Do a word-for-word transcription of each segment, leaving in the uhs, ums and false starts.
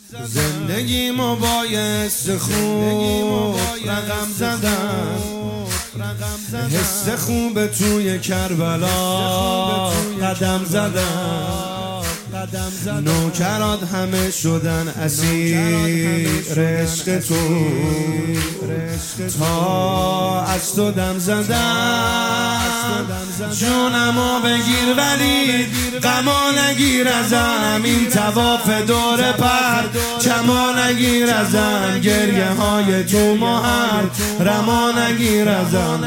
زندگیمو باعث خوب رقم زدم، حس خوب توی کربلا قدم زدم. نوکرات همه شدن اسیر عشق تو، تا از تو دم زدم. جونمو بگیر ولی غما نگیر ازم، این طواف دور پر چما نگیر ازم. گریه های تو مهر رما نگیر ازم.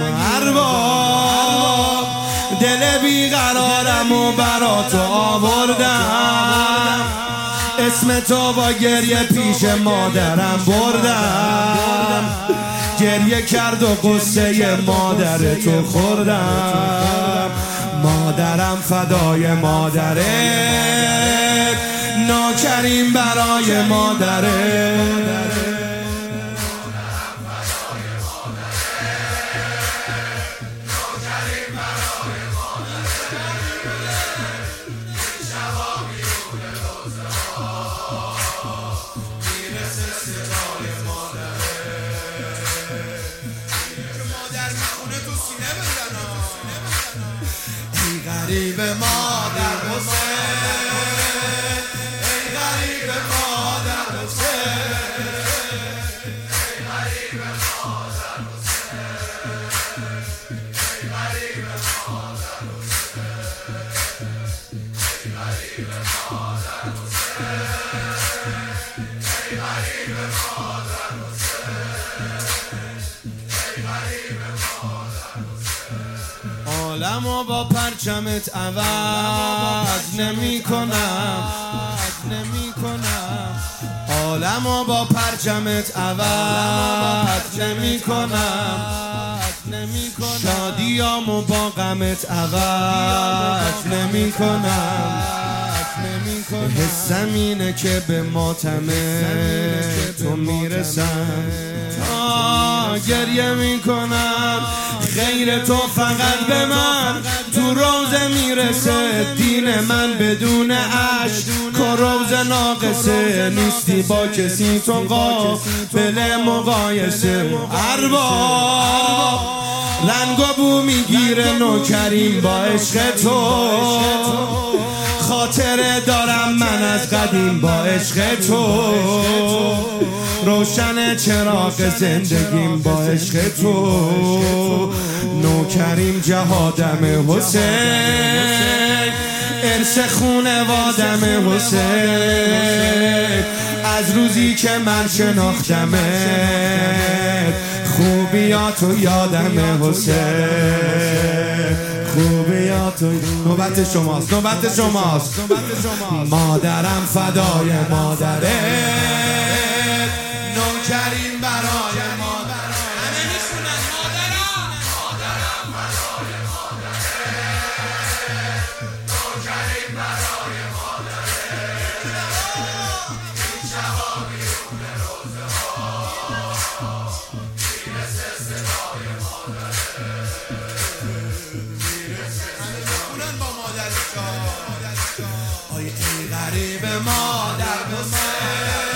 ارباب دل بیقرارم و برا تو آوردم، اسم تو با گریه پیش مادرم بردم. گریه کرد و قصه مادر تو خوردم. مادرم فدای مادره، ناکریم برای مادره. غریب مادر حسین، ای غریب مادر حسین، ای غریب مادر حسین، ای غریب مادر حسین، ای غریب مادر حسین، ای غریب مادر عالمو با پرچمت عوض نمی کنم، نمی کنم. عالمو با پرچمت عوض نمی کنم، نمی کنم. شادیامو با غمت عوض نمی کنم، نمی کنم. حسم اینه که به ماتم تو میرسم، تا گریه میکنم. غیر تو فقط به من تو روزه میرسه. دین من بدون عشق که روزه ناقصه. نیستی با کسی تو قابل مقایسه. ارباب رنگ و بو میگیره نوکریم با عشق تو. خاطره دارم من از قدیم با عشق تو. روشن چراغ زندگیم با عشق تو. نوکریم جهادم حسین، ارث خونوادم حسین. از روزی که من شناختمت خوبیاتو یادم حسین، خوبیاتو. نوبت شماست، نوبت شماست. مادرم فدای مادره، نوکریم برای مادره. همه میخونن مادرم، مادرم برای مادره، نوکریم برای مادره. این شبا بیرون روزه ها میرسه صدای مادره. همه میخونن با مادرشا. آی ای غریب مادر حسین،